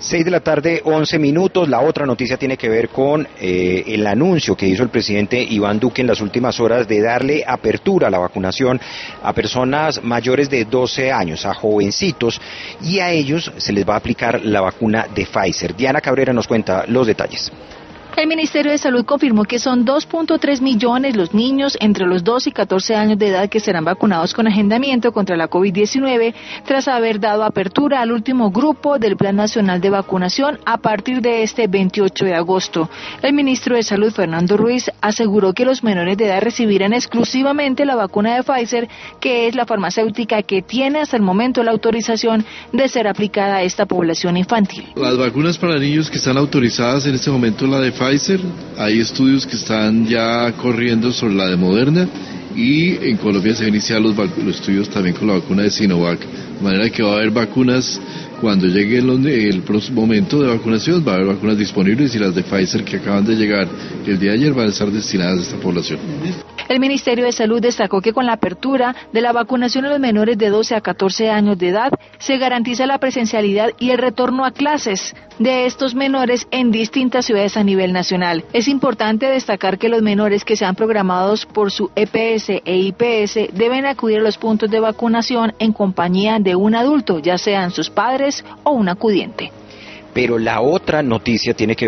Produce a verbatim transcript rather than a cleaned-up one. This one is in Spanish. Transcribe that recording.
Seis de la tarde, once minutos. La otra noticia tiene que ver con eh, el anuncio que hizo el presidente Iván Duque en las últimas horas de darle apertura a la vacunación a personas mayores de doce años, a jovencitos, y a ellos se les va a aplicar la vacuna de Pfizer. Diana Cabrera nos cuenta los detalles. El Ministerio de Salud confirmó que son dos punto tres millones los niños entre los dos y catorce años de edad que serán vacunados con agendamiento contra la COVID diecinueve tras haber dado apertura al último grupo del Plan Nacional de Vacunación a partir de este veintiocho de agosto. El ministro de Salud, Fernando Ruiz, aseguró que los menores de edad recibirán exclusivamente la vacuna de Pfizer, que es la farmacéutica que tiene hasta el momento la autorización de ser aplicada a esta población infantil. Las vacunas para niños que están autorizadas en este momento, la de Pfizer, Pfizer, hay estudios que están ya corriendo sobre la de Moderna y en Colombia se van a iniciar los, los estudios también con la vacuna de Sinovac, de manera que va a haber vacunas cuando llegue el, el próximo momento de vacunación, va a haber vacunas disponibles y las de Pfizer que acaban de llegar el día de ayer van a estar destinadas a esta población. El Ministerio de Salud destacó que con la apertura de la vacunación a los menores de doce a catorce años de edad se garantiza la presencialidad y el retorno a clases de estos menores en distintas ciudades a nivel nacional. Es importante destacar que los menores que sean programados por su E P S e I P S deben acudir a los puntos de vacunación en compañía de un adulto, ya sean sus padres o un acudiente. Pero la otra noticia tiene que